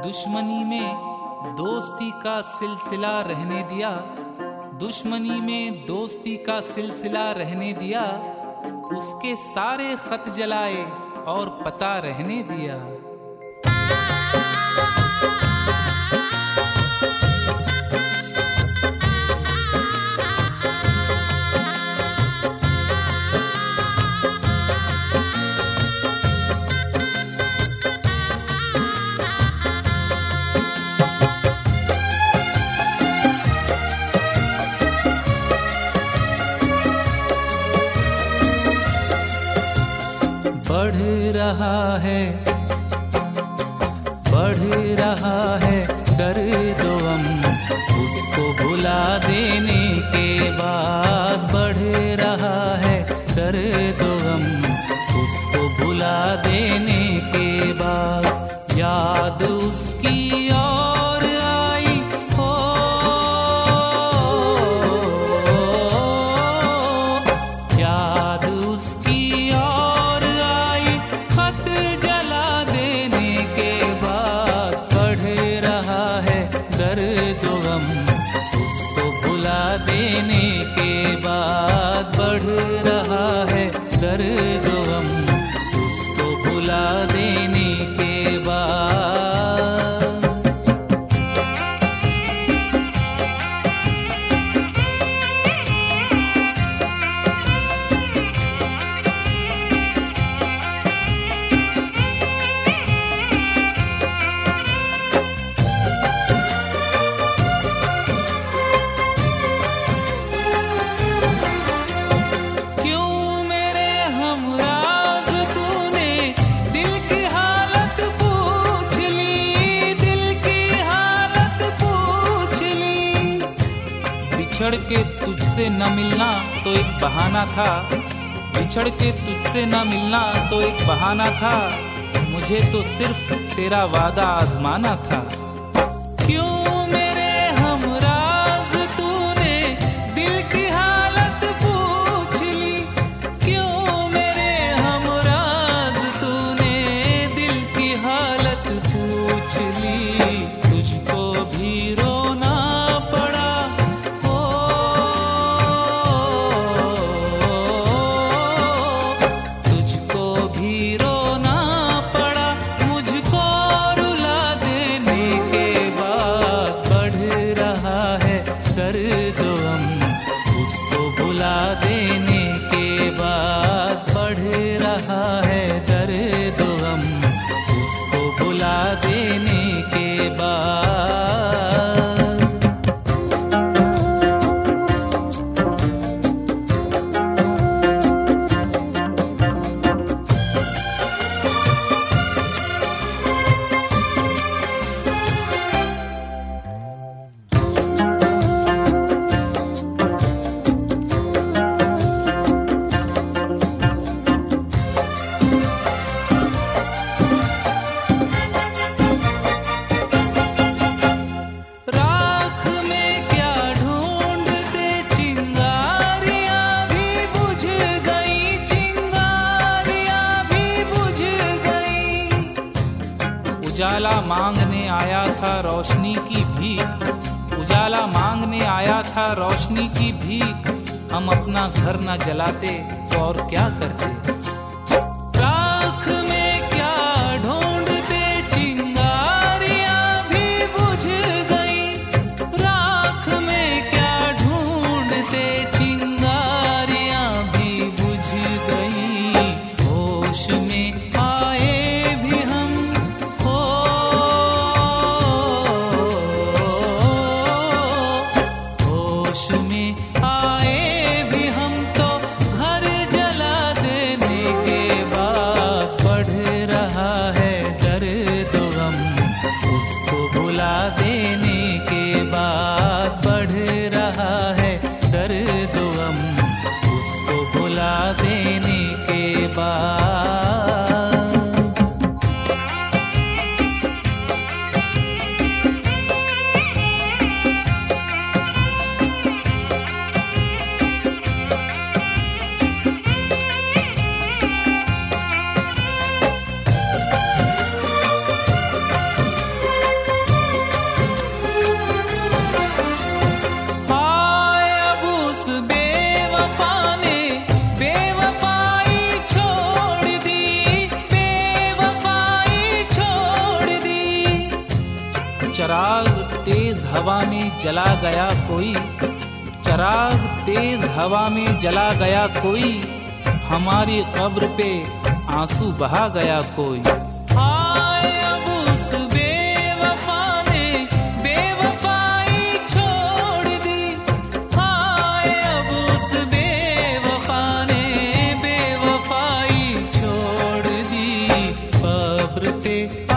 दुश्मनी में दोस्ती का सिलसिला रहने दिया, दुश्मनी में दोस्ती का सिलसिला रहने दिया, उसके सारे खत जलाए और पता रहने दिया। बढ़ रहा है दर्द गम, उसको भुला देने के बाद। बढ़ रहा है दर्द गम, उसको भुला देने के बाद। याद उसकी और आई हो, याद उसकी और आई, खत जला देने के बाद। बढ़ रहा है दर्द गम, उसको भुला देने के बाद। बढ़ रहा है दर्द गम, उसको भुला देने के बाद। बिछड़ के तुझसे न मिलना तो एक बहाना था, बिछड़ के तुझसे न मिलना तो एक बहाना था। मुझे तो सिर्फ तेरा वादा आजमाना था। क्यों मेरे हमराज तूने दिल की हालत पूछ ली, क्यों मेरे हमराज तूने दिल की हालत पूछ ली। तुझको भी रोना पड़ा, दर्द गम, उसको भुला देने के बाद। बढ़ रहा है दर्द गम, उसको भुला देने के बाद। उजाला मांगने आया था रोशनी की भीख, उजाला मांगने आया था रोशनी की भीख। हम अपना घर न जलाते तो और क्या करते। राख में क्या ढूंढते, चिंगारियां भी बुझ गई। राख में क्या ढूंढते, चिंगारियां भी बुझ गई। होश में आए भी हम, होश में आए भी हम तो घर जला देने चराग तेज हवा में जला गया कोई, चराग तेज हवा में जला गया कोई, हमारी कब्र पे आंसू बहा गया कोई। हाय अब उस बेवफा ने बेवफाई छोड़ दी, हाय अब उस बेवफा ने बेवफाई छोड़ दी, कब्र पे